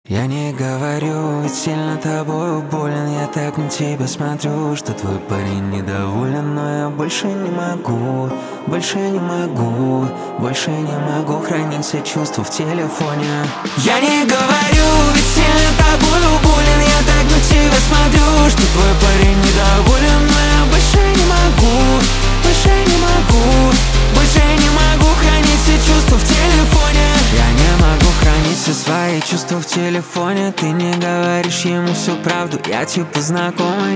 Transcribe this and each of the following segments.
Я не говорю, ведь сильно тобою болен. Я так на тебя смотрю, что твой парень недоволен. Но я больше не могу, больше не могу, больше не могу хранить все чувства в телефоне. Я не говорю, ведь сильно тобою болен. Я так на тебя смотрю, что твой парень недоволен. Но я больше не могу, больше не могу, больше не могу хранить все чувства в телефоне. Я не могу хранить все свои чувства в телефоне. Ты не говоришь ему всю правду, я типа знакомый.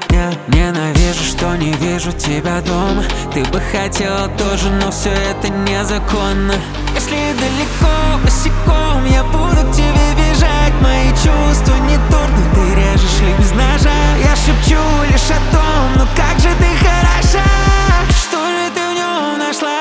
Ненавижу, что не вижу тебя дома. Ты бы хотела тоже, но все это незаконно. Если далеко, босиком я буду к тебе бежать. Мои чувства не торт, но ты режешь их без ножа. Я шепчу лишь о том, ну как же ты хороша. Что же ты в нем нашла?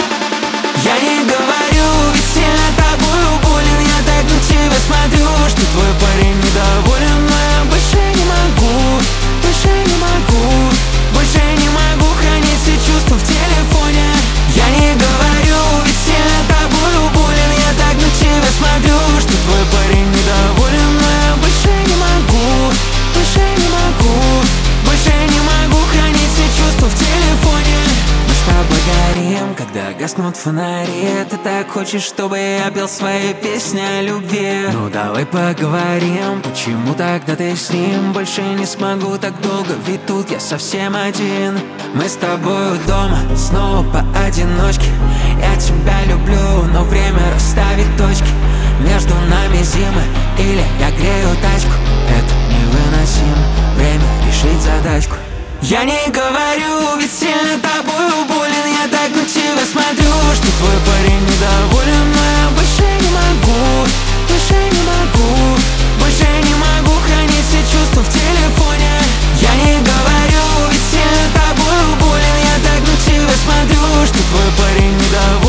Я не говорю, ведь сильно тобою болен. Я так на тебя смотрю, что твой парень недоволен. Но я больше не могу, больше не могу, больше не могу хранить все чувства в телефоне. Я не говорю, ведь сильно тобою болен. Я так на тебя смотрю, что твой парень недоволен. Но я больше не могу, больше не могу, больше не могу хранить все чувства в телефоне. Мы с тобой горим, когда гаснут фонари. Ты так хочешь, чтобы я пел свои песни о любви. Ну давай поговорим, почему тогда ты с ним? Больше не смогу так долго, ведь тут я совсем один. Мы с тобой дома, снова поодиночке. Я тебя люблю, но время расставить точки. Между нами зимы или я грею тачку. Это невыносимо, время решить задачку. Я не говорю, ведь сильно тобою болен. Я так на тебя смотрю, что твой парень недоволен. Но я больше не могу, больше не могу, больше не могу хранить все чувства в телефоне. Я не говорю, ведь сильно тобою болен. Я так на тебя смотрю, что твой парень недоволен.